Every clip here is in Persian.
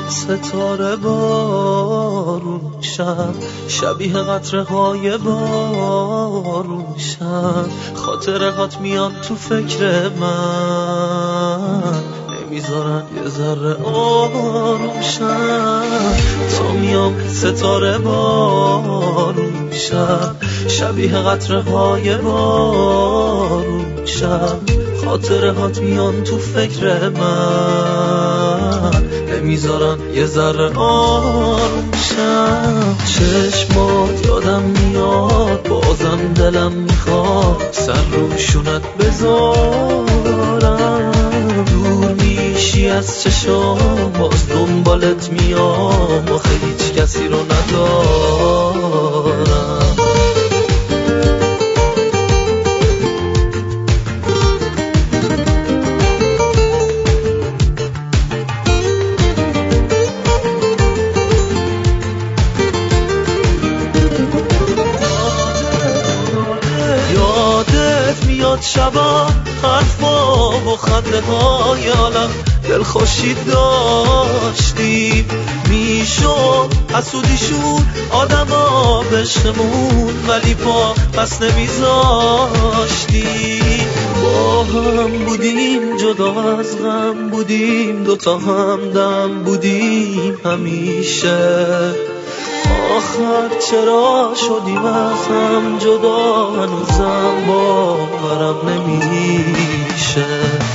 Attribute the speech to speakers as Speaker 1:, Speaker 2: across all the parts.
Speaker 1: ستاره بارون شب، شبیه قطره های بارون شب. خاطره هات میان تو فکر من، نمیذارن یه ذره آروم شب. تا میام ستاره بارون شب، شبیه قطره های بارون شب. خاطره هات میان تو فکر من، نمیذارن یه ذره آروم شم. چشمات یادم میاد، بازم دلم میخواد سر روشونت بذارم. دور میشی از چشام، باز دنبالت میام، آخه هیچ کسی رو ندارم. میاد شبا حرفا و خنده های عالم، دلخوشی داشتیم. میشد حسودیشون آدما بشمون، ولی پا پس نمیذاشتیم. با هم بودیم جدا از غم بودیم، دوتا همدم بودیم همیشه. آخر چرا شدیم از هم جدا، هنوزم باورم نمیشه.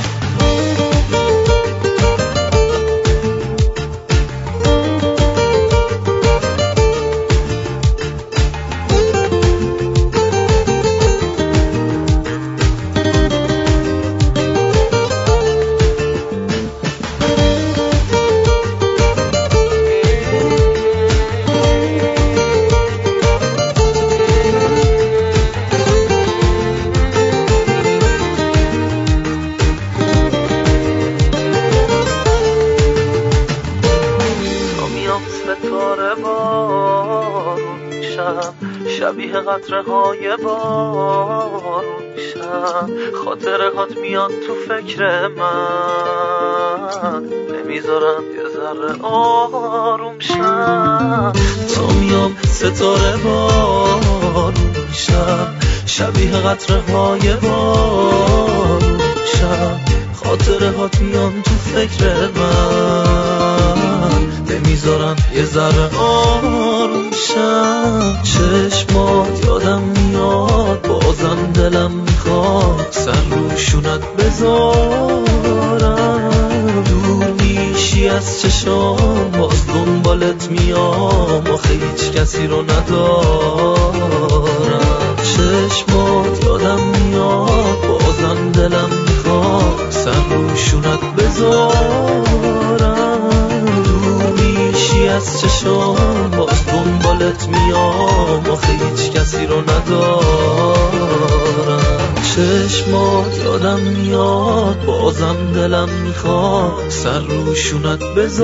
Speaker 1: ستاره بارون شب، شبیه قطره های بارون شب. خاطره هات میان تو فکر من، نمیذارن یه ذره آروم شب. تا میام ستاره بارون شب، شبیه قطره های بارون شب. خاطره هات میان تو فکر من، نمیذارن یه ذره آروم شم. چشمات یادم میاد، بازم دلم میخواد سر روشونت بذارم. دور میشی از چشام، باز دنبالت میام، آخه هیچ کسی رو ندارم. چشمات یادم میاد، بازم دلم میخواد سر روشونت بذارم. از چشام، باز دنبالت میام، آخه هیچ کسی رو ندارم. چشمات یادم میاد، بازم دلم میخواد سر روشونت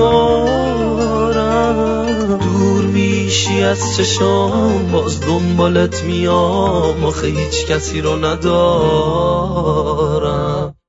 Speaker 1: بذارم. دور میشی از چشام، باز دنبالت میام، آخه هیچ کسی رو ندارم.